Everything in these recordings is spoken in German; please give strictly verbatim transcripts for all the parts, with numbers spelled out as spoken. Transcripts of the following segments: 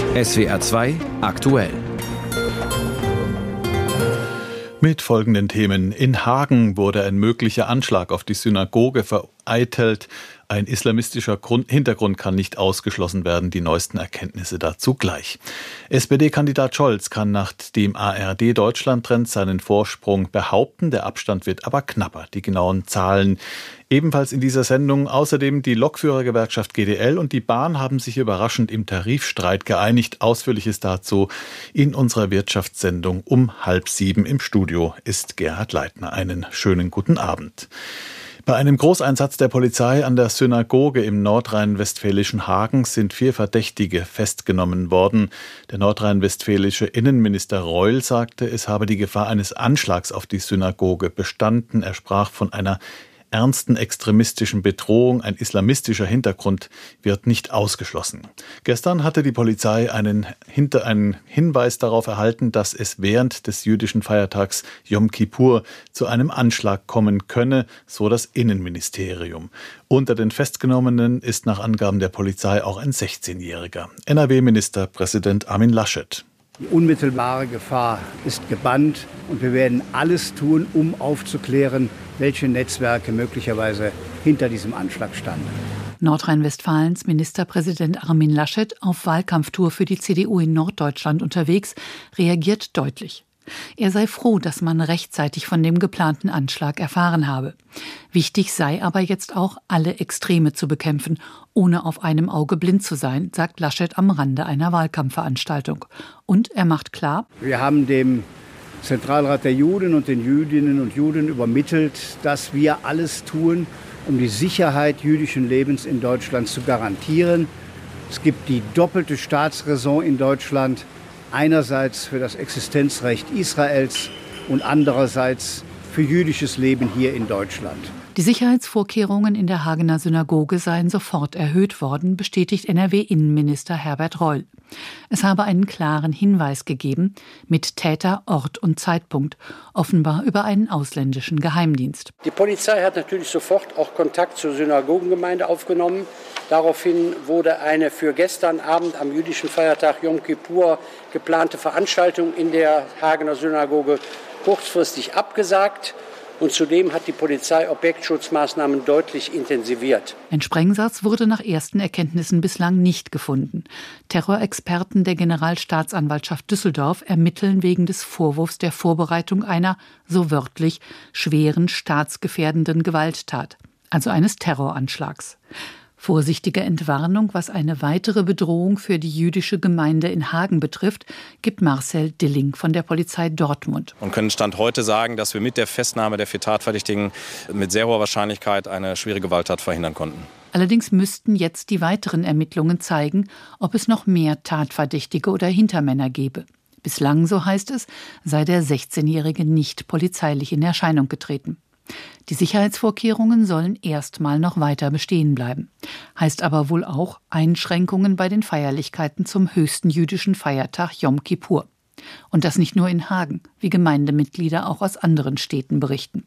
S W R zwei aktuell. Mit folgenden Themen. In Hagen wurde ein möglicher Anschlag auf die Synagoge vereitelt. Ein islamistischer Grund- Hintergrund kann nicht ausgeschlossen werden. Die neuesten Erkenntnisse dazu gleich. S P D-Kandidat Scholz kann nach dem A R D-Deutschland-Trend seinen Vorsprung behaupten. Der Abstand wird aber knapper. Die genauen Zahlen ebenfalls in dieser Sendung. Außerdem die Lokführergewerkschaft G D L und die Bahn haben sich überraschend im Tarifstreit geeinigt. Ausführliches dazu in unserer Wirtschaftssendung um halb sieben. Im Studio ist Gerhard Leitner. Einen schönen guten Abend. Bei einem Großeinsatz der Polizei an der Synagoge im nordrhein-westfälischen Hagen sind vier Verdächtige festgenommen worden. Der nordrhein-westfälische Innenminister Reul sagte, es habe die Gefahr eines Anschlags auf die Synagoge bestanden. Er sprach von einer ernsten extremistischen Bedrohung. Ein islamistischer Hintergrund wird nicht ausgeschlossen. Gestern hatte die Polizei einen, hinter, einen Hinweis darauf erhalten, dass es während des jüdischen Feiertags Jom Kippur zu einem Anschlag kommen könne, so das Innenministerium. Unter den Festgenommenen ist nach Angaben der Polizei auch ein sechzehnjähriger. N R W-Ministerpräsident Armin Laschet. Die unmittelbare Gefahr ist gebannt und wir werden alles tun, um aufzuklären, welche Netzwerke möglicherweise hinter diesem Anschlag standen. Nordrhein-Westfalens Ministerpräsident Armin Laschet, auf Wahlkampftour für die C D U in Norddeutschland unterwegs, reagiert deutlich. Er sei froh, dass man rechtzeitig von dem geplanten Anschlag erfahren habe. Wichtig sei aber jetzt auch, alle Extreme zu bekämpfen, ohne auf einem Auge blind zu sein, sagt Laschet am Rande einer Wahlkampfveranstaltung. Und er macht klar: Wir haben dem Zentralrat der Juden und den Jüdinnen und Juden übermittelt, dass wir alles tun, um die Sicherheit jüdischen Lebens in Deutschland zu garantieren. Es gibt die doppelte Staatsräson in Deutschland. Einerseits für das Existenzrecht Israels und andererseits für jüdisches Leben hier in Deutschland. Die Sicherheitsvorkehrungen in der Hagener Synagoge seien sofort erhöht worden, bestätigt N R W-Innenminister Herbert Reul. Es habe einen klaren Hinweis gegeben, mit Täter, Ort und Zeitpunkt, offenbar über einen ausländischen Geheimdienst. Die Polizei hat natürlich sofort auch Kontakt zur Synagogengemeinde aufgenommen. Daraufhin wurde eine für gestern Abend am jüdischen Feiertag Jom Kippur geplante Veranstaltung in der Hagener Synagoge kurzfristig abgesagt. Und zudem hat die Polizei Objektschutzmaßnahmen deutlich intensiviert. Ein Sprengsatz wurde nach ersten Erkenntnissen bislang nicht gefunden. Terrorexperten der Generalstaatsanwaltschaft Düsseldorf ermitteln wegen des Vorwurfs der Vorbereitung einer, so wörtlich, schweren staatsgefährdenden Gewalttat, also eines Terroranschlags. Vorsichtige Entwarnung, was eine weitere Bedrohung für die jüdische Gemeinde in Hagen betrifft, gibt Marcel Dilling von der Polizei Dortmund. Und können Stand heute sagen, dass wir mit der Festnahme der vier Tatverdächtigen mit sehr hoher Wahrscheinlichkeit eine schwere Gewalttat verhindern konnten. Allerdings müssten jetzt die weiteren Ermittlungen zeigen, ob es noch mehr Tatverdächtige oder Hintermänner gäbe. Bislang, so heißt es, sei der sechzehnjährige nicht polizeilich in Erscheinung getreten. Die Sicherheitsvorkehrungen sollen erstmal noch weiter bestehen bleiben. Heißt aber wohl auch Einschränkungen bei den Feierlichkeiten zum höchsten jüdischen Feiertag Jom Kippur. Und das nicht nur in Hagen, wie Gemeindemitglieder auch aus anderen Städten berichten.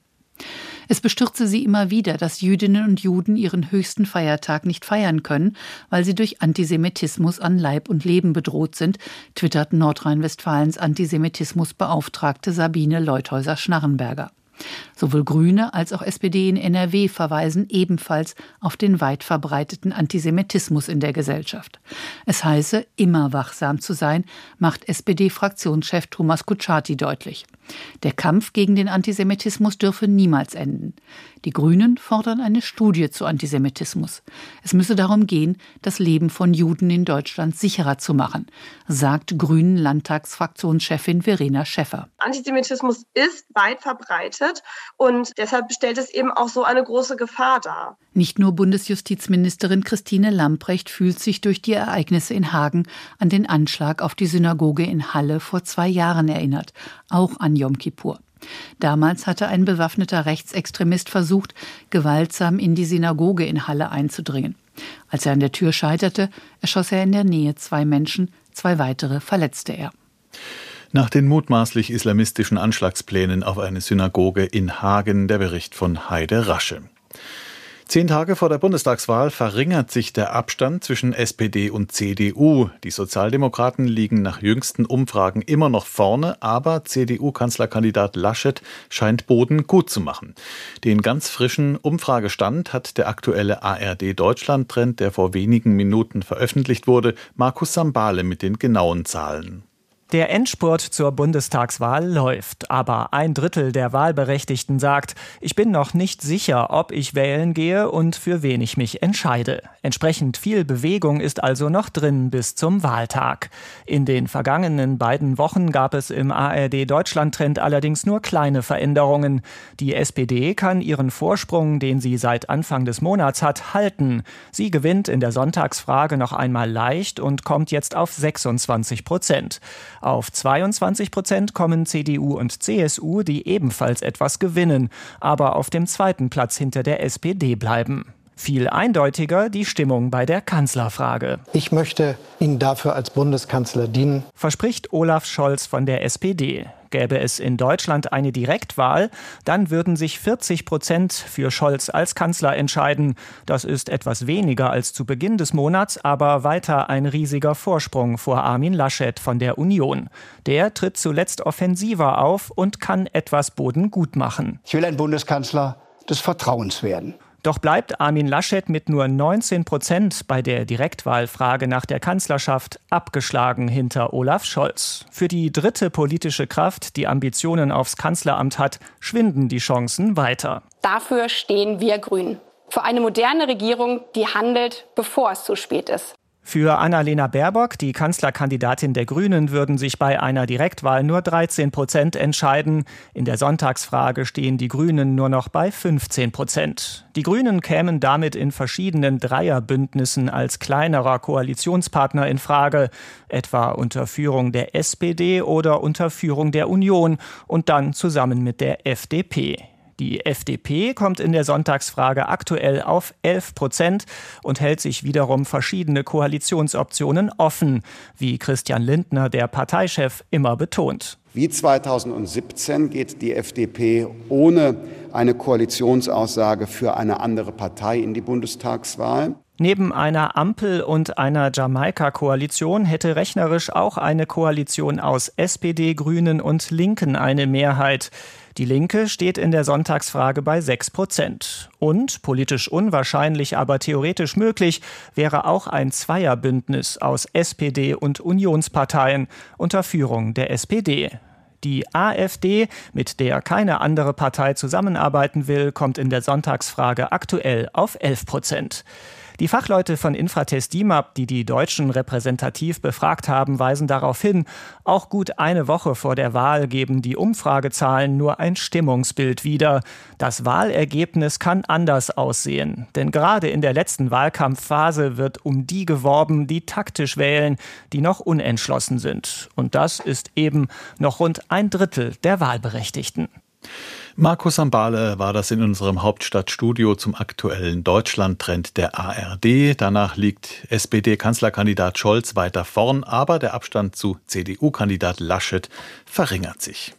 Es bestürze sie immer wieder, dass Jüdinnen und Juden ihren höchsten Feiertag nicht feiern können, weil sie durch Antisemitismus an Leib und Leben bedroht sind, twittert Nordrhein-Westfalens Antisemitismusbeauftragte Sabine Leuthäuser-Schnarrenberger. Sowohl Grüne als auch S P D in N R W verweisen ebenfalls auf den weit verbreiteten Antisemitismus in der Gesellschaft. Es heiße, immer wachsam zu sein, macht S P D-Fraktionschef Thomas Kutschaty deutlich. Der Kampf gegen den Antisemitismus dürfe niemals enden. Die Grünen fordern eine Studie zu Antisemitismus. Es müsse darum gehen, das Leben von Juden in Deutschland sicherer zu machen, sagt Grünen-Landtagsfraktionschefin Verena Schäffer. Antisemitismus ist weit verbreitet und deshalb stellt es eben auch so eine große Gefahr dar. Nicht nur Bundesjustizministerin Christine Lambrecht fühlt sich durch die Ereignisse in Hagen an den Anschlag auf die Synagoge in Halle vor zwei Jahren erinnert, auch an Jom Kippur. Damals hatte ein bewaffneter Rechtsextremist versucht, gewaltsam in die Synagoge in Halle einzudringen. Als er an der Tür scheiterte, erschoss er in der Nähe zwei Menschen, zwei weitere verletzte er. Nach den mutmaßlich islamistischen Anschlagsplänen auf eine Synagoge in Hagen, der Bericht von Heide Rasche. Zehn Tage vor der Bundestagswahl verringert sich der Abstand zwischen S P D und C D U. Die Sozialdemokraten liegen nach jüngsten Umfragen immer noch vorne, aber C D U-Kanzlerkandidat Laschet scheint Boden gut zu machen. Den ganz frischen Umfragestand hat der aktuelle A R D-Deutschland-Trend, der vor wenigen Minuten veröffentlicht wurde, Markus Sambale mit den genauen Zahlen. Der Endspurt zur Bundestagswahl läuft, aber ein Drittel der Wahlberechtigten sagt, ich bin noch nicht sicher, ob ich wählen gehe und für wen ich mich entscheide. Entsprechend viel Bewegung ist also noch drin bis zum Wahltag. In den vergangenen beiden Wochen gab es im A R D-Deutschland-Trend allerdings nur kleine Veränderungen. Die S P D kann ihren Vorsprung, den sie seit Anfang des Monats hat, halten. Sie gewinnt in der Sonntagsfrage noch einmal leicht und kommt jetzt auf sechsundzwanzig Prozent. Auf zweiundzwanzig Prozent kommen C D U und C S U, die ebenfalls etwas gewinnen, aber auf dem zweiten Platz hinter der S P D bleiben. Viel eindeutiger die Stimmung bei der Kanzlerfrage. Ich möchte Ihnen dafür als Bundeskanzler dienen, verspricht Olaf Scholz von der S P D. Gäbe es in Deutschland eine Direktwahl, dann würden sich vierzig Prozent für Scholz als Kanzler entscheiden. Das ist etwas weniger als zu Beginn des Monats, aber weiter ein riesiger Vorsprung vor Armin Laschet von der Union. Der tritt zuletzt offensiver auf und kann etwas Boden gut machen. Ich will ein Bundeskanzler des Vertrauens werden. Doch bleibt Armin Laschet mit nur neunzehn Prozent bei der Direktwahlfrage nach der Kanzlerschaft abgeschlagen hinter Olaf Scholz. Für die dritte politische Kraft, die Ambitionen aufs Kanzleramt hat, schwinden die Chancen weiter. Dafür stehen wir Grünen. Für eine moderne Regierung, die handelt, bevor es zu spät ist. Für Annalena Baerbock, die Kanzlerkandidatin der Grünen, würden sich bei einer Direktwahl nur dreizehn Prozent entscheiden. In der Sonntagsfrage stehen die Grünen nur noch bei fünfzehn Prozent. Die Grünen kämen damit in verschiedenen Dreierbündnissen als kleinerer Koalitionspartner in Frage, etwa unter Führung der S P D oder unter Führung der Union und dann zusammen mit der F D P. Die F D P kommt in der Sonntagsfrage aktuell auf elf Prozent und hält sich wiederum verschiedene Koalitionsoptionen offen, wie Christian Lindner, der Parteichef, immer betont. Wie zweitausendsiebzehn geht die F D P ohne eine Koalitionsaussage für eine andere Partei in die Bundestagswahl. Neben einer Ampel- und einer Jamaika-Koalition hätte rechnerisch auch eine Koalition aus S P D, Grünen und Linken eine Mehrheit. Die Linke steht in der Sonntagsfrage bei sechs Prozent. Und, politisch unwahrscheinlich, aber theoretisch möglich, wäre auch ein Zweierbündnis aus S P D und Unionsparteien unter Führung der S P D. Die AfD, mit der keine andere Partei zusammenarbeiten will, kommt in der Sonntagsfrage aktuell auf elf Prozent. Die Fachleute von Infratest DIMAP, die die Deutschen repräsentativ befragt haben, weisen darauf hin, auch gut eine Woche vor der Wahl geben die Umfragezahlen nur ein Stimmungsbild wieder. Das Wahlergebnis kann anders aussehen. Denn gerade in der letzten Wahlkampfphase wird um die geworben, die taktisch wählen, die noch unentschlossen sind. Und das ist eben noch rund ein Drittel der Wahlberechtigten. Markus Sambale war das in unserem Hauptstadtstudio zum aktuellen Deutschland-Trend der A R D. Danach liegt S P D-Kanzlerkandidat Scholz weiter vorn, aber der Abstand zu C D U-Kandidat Laschet verringert sich.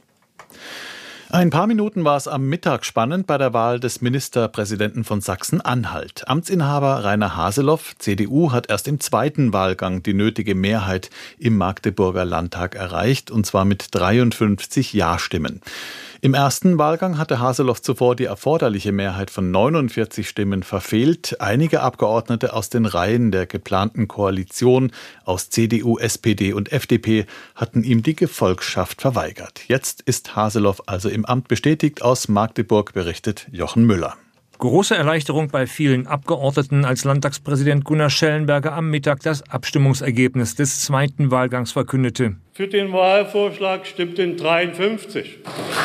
Ein paar Minuten war es am Mittag spannend bei der Wahl des Ministerpräsidenten von Sachsen-Anhalt. Amtsinhaber Rainer Haseloff, C D U, hat erst im zweiten Wahlgang die nötige Mehrheit im Magdeburger Landtag erreicht, und zwar mit dreiundfünfzig Ja-Stimmen. Im ersten Wahlgang hatte Haseloff zuvor die erforderliche Mehrheit von neunundvierzig Stimmen verfehlt. Einige Abgeordnete aus den Reihen der geplanten Koalition aus C D U, S P D und F D P hatten ihm die Gefolgschaft verweigert. Jetzt ist Haseloff also im Amt bestätigt. Aus Magdeburg berichtet Jochen Müller. Große Erleichterung bei vielen Abgeordneten, als Landtagspräsident Gunnar Schellenberger am Mittag das Abstimmungsergebnis des zweiten Wahlgangs verkündete. Für den Wahlvorschlag stimmten dreiundfünfzig.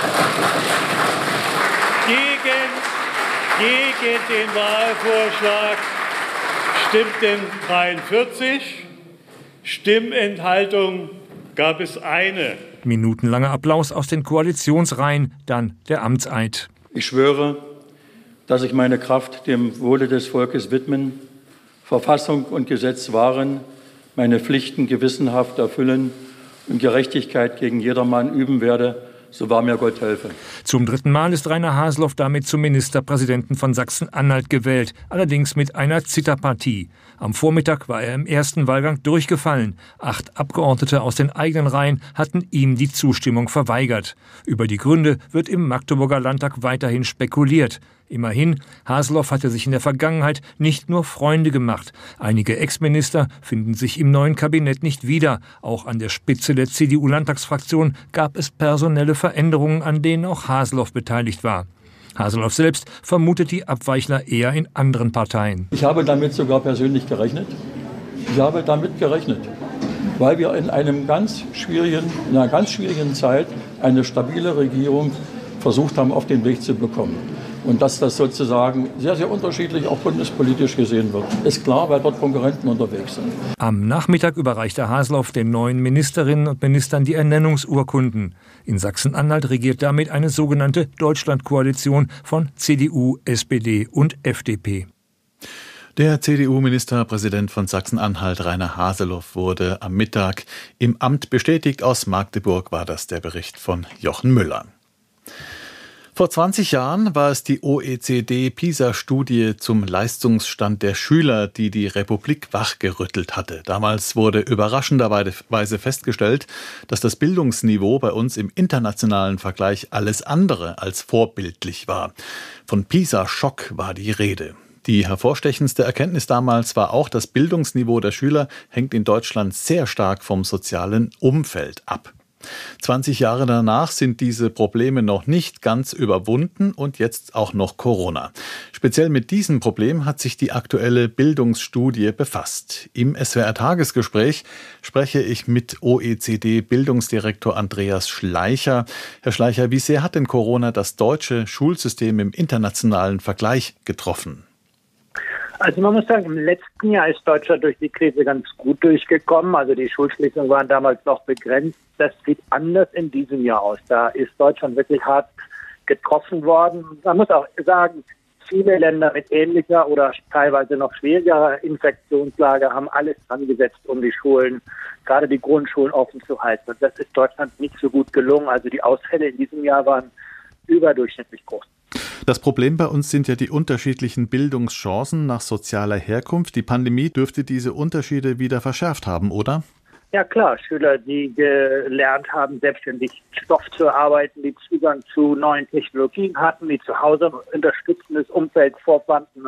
Gegen, gegen den Wahlvorschlag stimmten dreiundvierzig. Stimmenthaltung gab es eine. Minutenlanger Applaus aus den Koalitionsreihen, dann der Amtseid. Ich schwöre, dass ich meine Kraft dem Wohle des Volkes widmen, Verfassung und Gesetz wahren, meine Pflichten gewissenhaft erfüllen und Gerechtigkeit gegen jedermann üben werde, so wahr mir Gott helfe. Zum dritten Mal ist Rainer Haseloff damit zum Ministerpräsidenten von Sachsen-Anhalt gewählt, allerdings mit einer Zitterpartie. Am Vormittag war er im ersten Wahlgang durchgefallen. Acht Abgeordnete aus den eigenen Reihen hatten ihm die Zustimmung verweigert. Über die Gründe wird im Magdeburger Landtag weiterhin spekuliert. Immerhin, Haseloff hatte sich in der Vergangenheit nicht nur Freunde gemacht. Einige Ex-Minister finden sich im neuen Kabinett nicht wieder. Auch an der Spitze der C D U-Landtagsfraktion gab es personelle Veränderungen, an denen auch Haseloff beteiligt war. Haseloff selbst vermutet die Abweichler eher in anderen Parteien. Ich habe damit sogar persönlich gerechnet. Ich habe damit gerechnet, weil wir in einem ganz schwierigen, in einer ganz schwierigen Zeit eine stabile Regierung versucht haben, auf den Weg zu bekommen. Und dass das sozusagen sehr, sehr unterschiedlich auch bundespolitisch gesehen wird, ist klar, weil dort Konkurrenten unterwegs sind. Am Nachmittag überreichte Haseloff den neuen Ministerinnen und Ministern die Ernennungsurkunden. In Sachsen-Anhalt regiert damit eine sogenannte Deutschlandkoalition von C D U, S P D und F D P. Der C D U-Ministerpräsident von Sachsen-Anhalt, Rainer Haseloff, wurde am Mittag im Amt bestätigt. Aus Magdeburg war das der Bericht von Jochen Müller. Vor zwanzig Jahren war es die O E C D-PISA-Studie zum Leistungsstand der Schüler, die die Republik wachgerüttelt hatte. Damals wurde überraschenderweise festgestellt, dass das Bildungsniveau bei uns im internationalen Vergleich alles andere als vorbildlich war. Von PISA-Schock war die Rede. Die hervorstechendste Erkenntnis damals war auch, das Bildungsniveau der Schüler hängt in Deutschland sehr stark vom sozialen Umfeld ab. zwanzig Jahre danach sind diese Probleme noch nicht ganz überwunden und jetzt auch noch Corona. Speziell mit diesem Problem hat sich die aktuelle Bildungsstudie befasst. Im S W R-Tagesgespräch spreche ich mit O E C D-Bildungsdirektor Andreas Schleicher. Herr Schleicher, wie sehr hat denn Corona das deutsche Schulsystem im internationalen Vergleich getroffen? Also man muss sagen, im letzten Jahr ist Deutschland durch die Krise ganz gut durchgekommen. Also die Schulschließungen waren damals noch begrenzt. Das sieht anders in diesem Jahr aus. Da ist Deutschland wirklich hart getroffen worden. Man muss auch sagen, viele Länder mit ähnlicher oder teilweise noch schwierigerer Infektionslage haben alles dran gesetzt, um die Schulen, gerade die Grundschulen, offen zu halten. Und das ist Deutschland nicht so gut gelungen. Also die Ausfälle in diesem Jahr waren überdurchschnittlich groß. Das Problem bei uns sind ja die unterschiedlichen Bildungschancen nach sozialer Herkunft. Die Pandemie dürfte diese Unterschiede wieder verschärft haben, oder? Ja klar, Schüler, die gelernt haben, selbstständig Stoff zu erarbeiten, die Zugang zu neuen Technologien hatten, die zu Hause ein unterstützendes Umfeld vorfanden,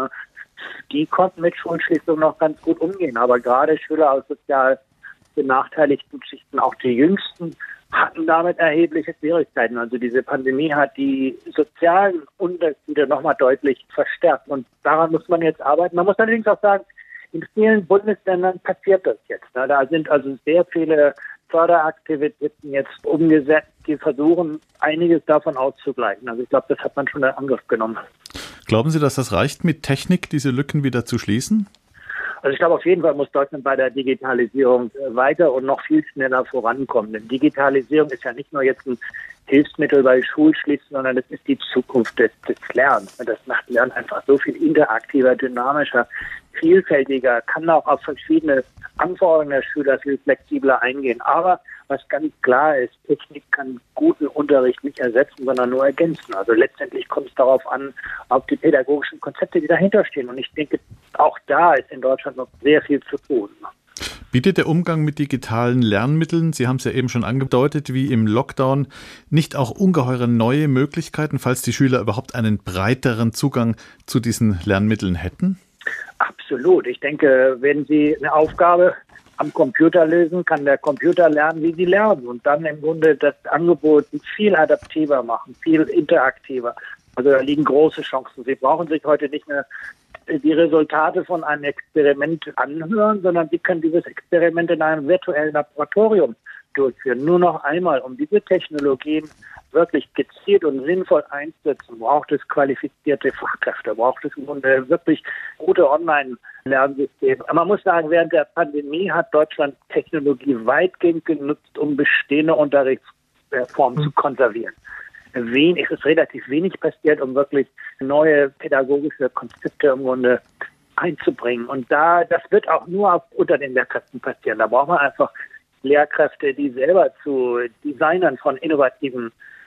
die konnten mit Schulschließung noch ganz gut umgehen. Aber gerade Schüler aus sozial benachteiligten Schichten, auch die Jüngsten, hatten damit erhebliche Schwierigkeiten. Also diese Pandemie hat die sozialen Unterschiede nochmal deutlich verstärkt. Und daran muss man jetzt arbeiten. Man muss allerdings auch sagen, in vielen Bundesländern passiert das jetzt. Da sind also sehr viele Förderaktivitäten jetzt umgesetzt, die versuchen, einiges davon auszugleichen. Also ich glaube, das hat man schon in Angriff genommen. Glauben Sie, dass das reicht, mit Technik diese Lücken wieder zu schließen? Also ich glaube, auf jeden Fall muss Deutschland bei der Digitalisierung weiter und noch viel schneller vorankommen. Denn Digitalisierung ist ja nicht nur jetzt ein Hilfsmittel bei Schulschließen, sondern das ist die Zukunft des, des Lernens. Das macht Lernen einfach so viel interaktiver, dynamischer, vielfältiger, kann auch auf verschiedene Anforderungen der Schüler viel flexibler eingehen. Aber was ganz klar ist, Technik kann guten Unterricht nicht ersetzen, sondern nur ergänzen. Also letztendlich kommt es darauf an, auf die pädagogischen Konzepte, die dahinter stehen. Und ich denke, auch da ist in Deutschland noch sehr viel zu tun. Bietet der Umgang mit digitalen Lernmitteln, Sie haben es ja eben schon angedeutet, wie im Lockdown, nicht auch ungeheure neue Möglichkeiten, falls die Schüler überhaupt einen breiteren Zugang zu diesen Lernmitteln hätten? Absolut. Ich denke, wenn Sie eine Aufgabe am Computer lösen, kann der Computer lernen, wie sie lernen und dann im Grunde das Angebot viel adaptiver machen, viel interaktiver. Also da liegen große Chancen. Sie brauchen sich heute nicht mehr die Resultate von einem Experiment anhören, sondern Sie können dieses Experiment in einem virtuellen Laboratorium durchführen. Nur noch einmal, um diese Technologien wirklich gezielt und sinnvoll einzusetzen, braucht es qualifizierte Fachkräfte, braucht es im Grunde wirklich gute Online-Lernsysteme. Man muss sagen, während der Pandemie hat Deutschland Technologie weitgehend genutzt, um bestehende Unterrichtsformen mhm. zu konservieren. Wenig, es ist relativ wenig passiert, um wirklich neue pädagogische Konzepte im Grunde einzubringen. Und da, das wird auch nur auf, unter den Lehrkräften passieren. Da braucht man einfach Lehrkräfte, die selber zu Designern von innovativen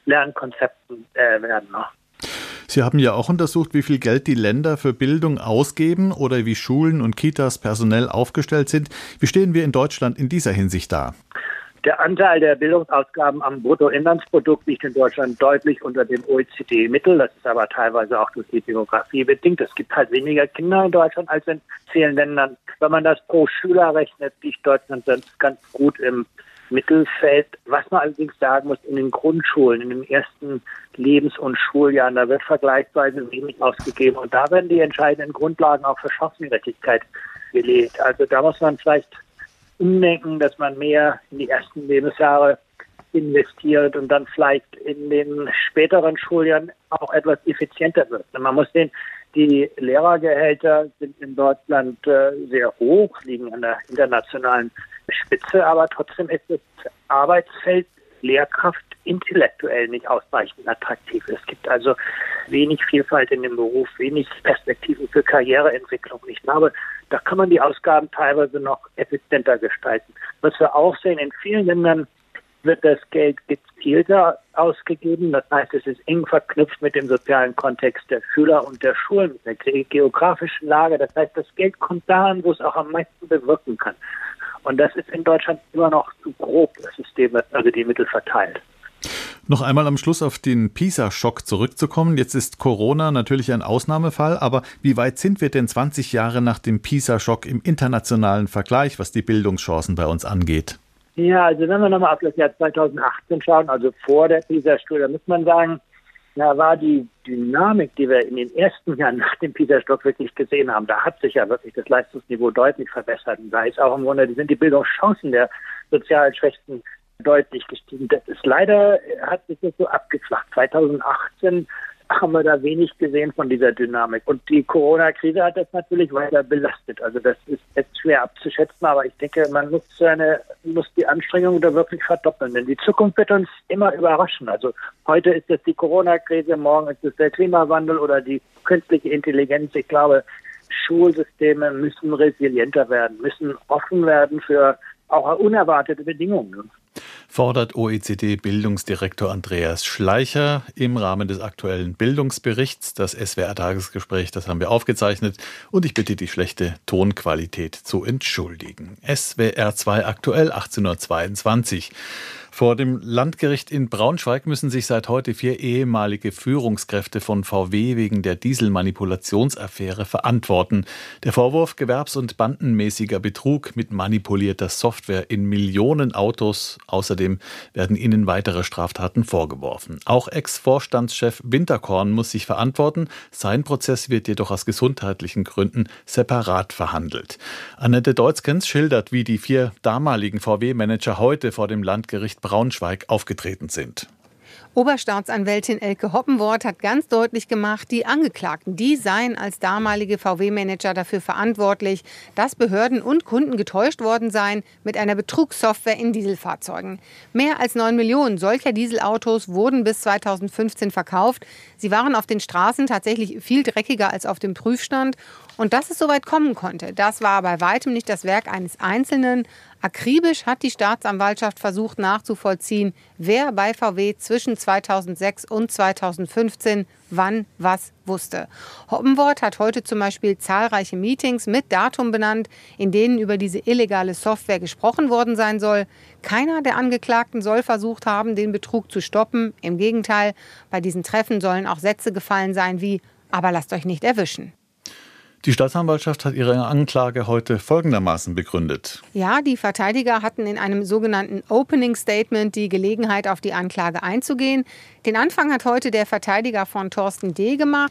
Lernkonzepten äh, werden. Ne? Sie haben ja auch untersucht, wie viel Geld die Länder für Bildung ausgeben oder wie Schulen und Kitas personell aufgestellt sind. Wie stehen wir in Deutschland in dieser Hinsicht da? Der Anteil der Bildungsausgaben am Bruttoinlandsprodukt liegt in Deutschland deutlich unter dem O E C D-Mittel. Das ist aber teilweise auch durch die Demografie bedingt. Es gibt halt weniger Kinder in Deutschland als in vielen Ländern. Wenn man das pro Schüler rechnet, liegt Deutschland dann ganz gut im Mittelfeld. Was man allerdings sagen muss, in den Grundschulen, in den ersten Lebens- und Schuljahren, da wird vergleichsweise wenig ausgegeben. Und da werden die entscheidenden Grundlagen auch für Chancengerechtigkeit gelegt. Also da muss man vielleicht umdenken, dass man mehr in die ersten Lebensjahre investiert und dann vielleicht in den späteren Schuljahren auch etwas effizienter wird. Man muss sehen, die Lehrergehälter sind in Deutschland äh, sehr hoch, liegen an der internationalen Spitze, aber trotzdem ist das Arbeitsfeld Lehrkraft intellektuell nicht ausreichend attraktiv. Es gibt also wenig Vielfalt in dem Beruf, wenig Perspektiven für Karriereentwicklung. Ich glaube, da kann man die Ausgaben teilweise noch effizienter gestalten. Was wir auch sehen, in vielen Ländern wird das Geld gezielter ausgegeben. Das heißt, es ist eng verknüpft mit dem sozialen Kontext der Schüler und der Schulen, mit der geografischen Lage. Das heißt, das Geld kommt dahin, wo es auch am meisten bewirken kann. Und das ist in Deutschland immer noch zu grob, das System, also die Mittel verteilt. Noch einmal am Schluss auf den PISA-Schock zurückzukommen. Jetzt ist Corona natürlich ein Ausnahmefall, aber wie weit sind wir denn zwanzig Jahre nach dem PISA-Schock im internationalen Vergleich, was die Bildungschancen bei uns angeht? Ja, also wenn wir nochmal auf das Jahr zweitausendachtzehn schauen, also vor der PISA-Studie, da muss man sagen, da war die Dynamik, die wir in den ersten Jahren nach dem PISA-Stock wirklich gesehen haben, da hat sich ja wirklich das Leistungsniveau deutlich verbessert. Und da ist auch im Grunde, die sind die Bildungschancen der sozial Schwächsten deutlich gestiegen. Das ist leider, hat sich das so abgeflacht. zweitausendachtzehn haben wir da wenig gesehen von dieser Dynamik. Und die Corona-Krise hat das natürlich weiter belastet. Also das ist jetzt schwer abzuschätzen, aber ich denke, man muss, seine, muss die Anstrengungen da wirklich verdoppeln. Denn die Zukunft wird uns immer überraschen. Also heute ist es die Corona-Krise, morgen ist es der Klimawandel oder die künstliche Intelligenz. Ich glaube, Schulsysteme müssen resilienter werden, müssen offen werden für auch unerwartete Bedingungen. Fordert O E C D-Bildungsdirektor Andreas Schleicher im Rahmen des aktuellen Bildungsberichts. Das S W R-Tagesgespräch, das haben wir aufgezeichnet und ich bitte die schlechte Tonqualität zu entschuldigen. S W R zwei aktuell, achtzehn Uhr zweiundzwanzig. Vor dem Landgericht in Braunschweig müssen sich seit heute vier ehemalige Führungskräfte von V W wegen der Dieselmanipulationsaffäre verantworten. Der Vorwurf gewerbs- und bandenmäßiger Betrug mit manipulierter Software in Millionen Autos. Außerdem werden ihnen weitere Straftaten vorgeworfen. Auch Ex-Vorstandschef Winterkorn muss sich verantworten. Sein Prozess wird jedoch aus gesundheitlichen Gründen separat verhandelt. Annette Deutzkens schildert, wie die vier damaligen V W-Manager heute vor dem Landgericht Braunschweig aufgetreten sind. Oberstaatsanwältin Elke Hoppenworth hat ganz deutlich gemacht, die Angeklagten, die seien als damalige V W-Manager dafür verantwortlich, dass Behörden und Kunden getäuscht worden seien mit einer Betrugssoftware in Dieselfahrzeugen. Mehr als neun Millionen solcher Dieselautos wurden bis zweitausendfünfzehn verkauft. Sie waren auf den Straßen tatsächlich viel dreckiger als auf dem Prüfstand. Und dass es so weit kommen konnte, das war bei weitem nicht das Werk eines Einzelnen. Akribisch hat die Staatsanwaltschaft versucht nachzuvollziehen, wer bei V W zwischen zweitausendsechs und zweitausendfünfzehn wann was wusste. Hoppenworth hat heute zum Beispiel zahlreiche Meetings mit Datum benannt, in denen über diese illegale Software gesprochen worden sein soll. Keiner der Angeklagten soll versucht haben, den Betrug zu stoppen. Im Gegenteil, bei diesen Treffen sollen auch Sätze gefallen sein wie „Aber lasst euch nicht erwischen“. Die Staatsanwaltschaft hat ihre Anklage heute folgendermaßen begründet. Ja, die Verteidiger hatten in einem sogenannten Opening Statement die Gelegenheit, auf die Anklage einzugehen. Den Anfang hat heute der Verteidiger von Thorsten D. gemacht.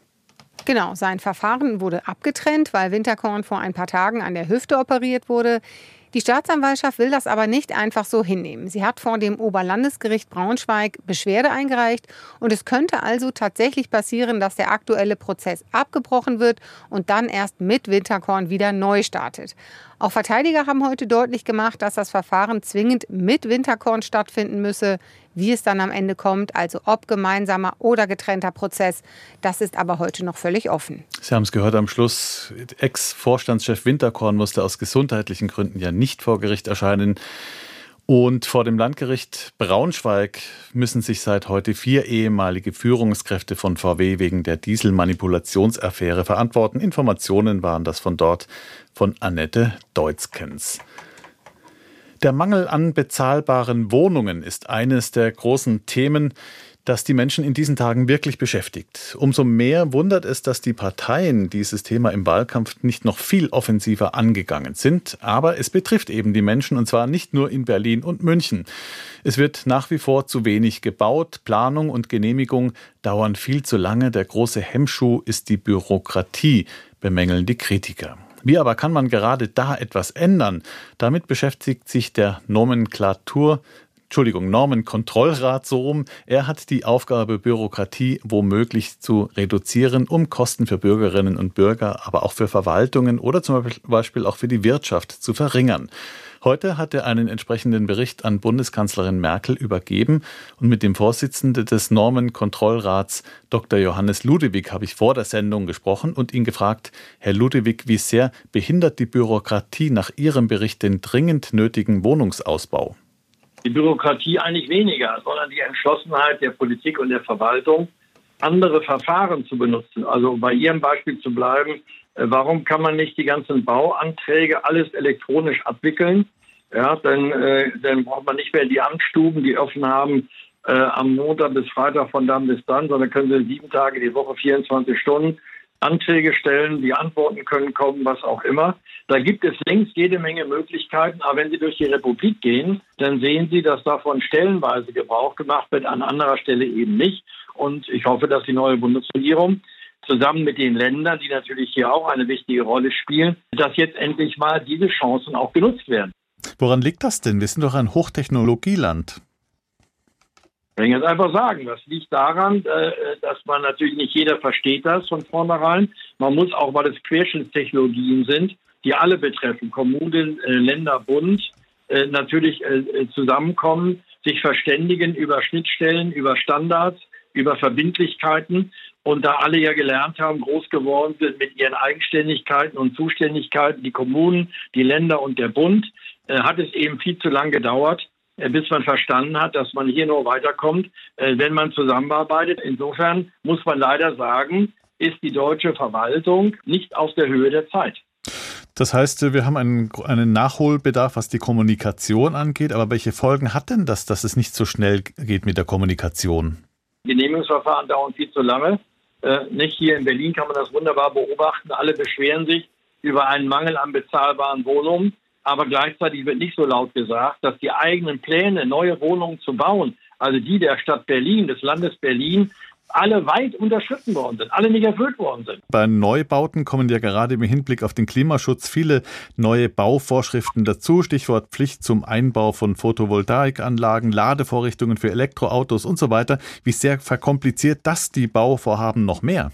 Genau, sein Verfahren wurde abgetrennt, weil Winterkorn vor ein paar Tagen an der Hüfte operiert wurde. Die Staatsanwaltschaft will das aber nicht einfach so hinnehmen. Sie hat vor dem Oberlandesgericht Braunschweig Beschwerde eingereicht und es könnte also tatsächlich passieren, dass der aktuelle Prozess abgebrochen wird und dann erst mit Winterkorn wieder neu startet. Auch Verteidiger haben heute deutlich gemacht, dass das Verfahren zwingend mit Winterkorn stattfinden müsse. Wie es dann am Ende kommt, also ob gemeinsamer oder getrennter Prozess, das ist aber heute noch völlig offen. Sie haben es gehört am Schluss, Ex-Vorstandschef Winterkorn musste aus gesundheitlichen Gründen ja nicht vor Gericht erscheinen. Und vor dem Landgericht Braunschweig müssen sich seit heute vier ehemalige Führungskräfte von V W wegen der Dieselmanipulationsaffäre verantworten. Informationen waren das von dort von Annette Deutzkens. Der Mangel an bezahlbaren Wohnungen ist eines der großen Themen, das die Menschen in diesen Tagen wirklich beschäftigt. Umso mehr wundert es, dass die Parteien dieses Thema im Wahlkampf nicht noch viel offensiver angegangen sind. Aber es betrifft eben die Menschen, und zwar nicht nur in Berlin und München. Es wird nach wie vor zu wenig gebaut. Planung und Genehmigung dauern viel zu lange. Der große Hemmschuh ist die Bürokratie, bemängeln die Kritiker. Wie aber kann man gerade da etwas ändern? Damit beschäftigt sich der Nomenklatur Entschuldigung, Normenkontrollrat so rum. Er hat die Aufgabe, Bürokratie womöglich zu reduzieren, um Kosten für Bürgerinnen und Bürger, aber auch für Verwaltungen oder zum Beispiel auch für die Wirtschaft zu verringern. Heute hat er einen entsprechenden Bericht an Bundeskanzlerin Merkel übergeben und mit dem Vorsitzenden des Normenkontrollrats, Doktor Johannes Ludewig, habe ich vor der Sendung gesprochen und ihn gefragt, Herr Ludewig, wie sehr behindert die Bürokratie nach Ihrem Bericht den dringend nötigen Wohnungsausbau? Die Bürokratie eigentlich weniger, sondern die Entschlossenheit der Politik und der Verwaltung, andere Verfahren zu benutzen. Also bei Ihrem Beispiel zu bleiben, warum kann man nicht die ganzen Bauanträge alles elektronisch abwickeln? Ja, dann, äh, dann braucht man nicht mehr die Amtsstuben, die offen haben äh, am Montag bis Freitag von dann bis dann, sondern können Sie sieben Tage die Woche, vierundzwanzig Stunden Anträge stellen, die Antworten können kommen, was auch immer. Da gibt es längst jede Menge Möglichkeiten, aber wenn Sie durch die Republik gehen, dann sehen Sie, dass davon stellenweise Gebrauch gemacht wird, an anderer Stelle eben nicht. Und ich hoffe, dass die neue Bundesregierung zusammen mit den Ländern, die natürlich hier auch eine wichtige Rolle spielen, dass jetzt endlich mal diese Chancen auch genutzt werden. Woran liegt das denn? Wir sind doch ein Hochtechnologieland. Ich kann jetzt einfach sagen, das liegt daran, dass man natürlich nicht jeder versteht das von vornherein. Man muss auch, weil es Querschnittstechnologien sind, die alle betreffen, Kommunen, Länder, Bund, natürlich zusammenkommen, sich verständigen über Schnittstellen, über Standards, über Verbindlichkeiten. Und da alle ja gelernt haben, groß geworden sind mit ihren Eigenständigkeiten und Zuständigkeiten, die Kommunen, die Länder und der Bund, hat es eben viel zu lang gedauert, bis man verstanden hat, dass man hier nur weiterkommt, wenn man zusammenarbeitet. Insofern muss man leider sagen, ist die deutsche Verwaltung nicht auf der Höhe der Zeit. Das heißt, wir haben einen, einen Nachholbedarf, was die Kommunikation angeht. Aber welche Folgen hat denn das, dass es nicht so schnell geht mit der Kommunikation? Genehmigungsverfahren dauern viel zu lange. Äh, nicht hier in Berlin kann man das wunderbar beobachten. Alle beschweren sich über einen Mangel an bezahlbaren Wohnungen. Aber gleichzeitig wird nicht so laut gesagt, dass die eigenen Pläne, neue Wohnungen zu bauen, also die der Stadt Berlin, des Landes Berlin, alle weit unterschritten worden sind, alle nicht erfüllt worden sind. Bei Neubauten kommen ja gerade im Hinblick auf den Klimaschutz viele neue Bauvorschriften dazu. Stichwort Pflicht zum Einbau von Photovoltaikanlagen, Ladevorrichtungen für Elektroautos und so weiter. Wie sehr verkompliziert das die Bauvorhaben noch mehr?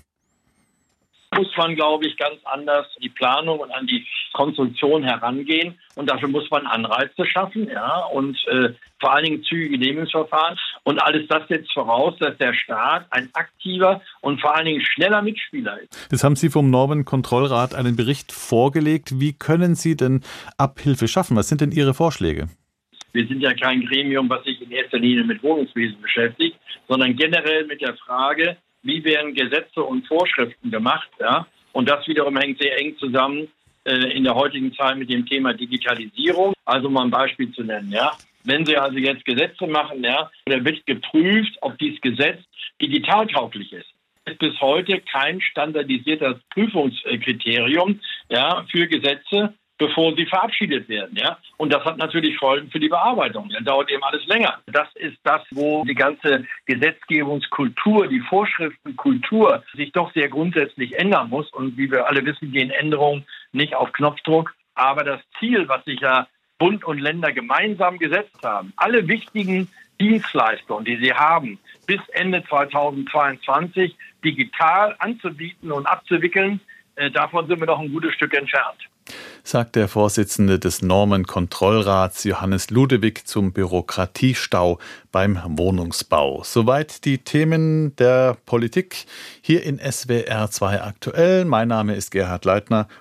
Muss man, glaube ich, ganz anders die Planung und an die Konstruktion herangehen. Und dafür muss man Anreize schaffen, ja, und äh, vor allen Dingen zügige Genehmigungsverfahren. Und alles das setzt voraus, dass der Staat ein aktiver und vor allen Dingen schneller Mitspieler ist. Jetzt haben Sie vom Normenkontrollrat einen Bericht vorgelegt. Wie können Sie denn Abhilfe schaffen? Was sind denn Ihre Vorschläge? Wir sind ja kein Gremium, was sich in erster Linie mit Wohnungswesen beschäftigt, sondern generell mit der Frage, wie werden Gesetze und Vorschriften gemacht, ja? Und das wiederum hängt sehr eng zusammen äh, in der heutigen Zeit mit dem Thema Digitalisierung. Also mal ein Beispiel zu nennen, ja. Wenn Sie also jetzt Gesetze machen, ja, da wird geprüft, ob dieses Gesetz digitaltauglich ist. Es ist bis heute kein standardisiertes Prüfungskriterium, ja, für Gesetze, bevor sie verabschiedet werden, ja. Und das hat natürlich Folgen für die Bearbeitung. Dann dauert eben alles länger. Das ist das, wo die ganze Gesetzgebungskultur, die Vorschriftenkultur sich doch sehr grundsätzlich ändern muss. Und wie wir alle wissen, gehen Änderungen nicht auf Knopfdruck. Aber das Ziel, was sich ja Bund und Länder gemeinsam gesetzt haben, alle wichtigen Dienstleistungen, die sie haben, bis Ende zweitausendzweiundzwanzig digital anzubieten und abzuwickeln, äh, davon sind wir doch ein gutes Stück entfernt. Sagt der Vorsitzende des Normenkontrollrats Johannes Ludewig zum Bürokratiestau beim Wohnungsbau. Soweit die Themen der Politik hier in S W R zwei aktuell. Mein Name ist Gerhard Leitner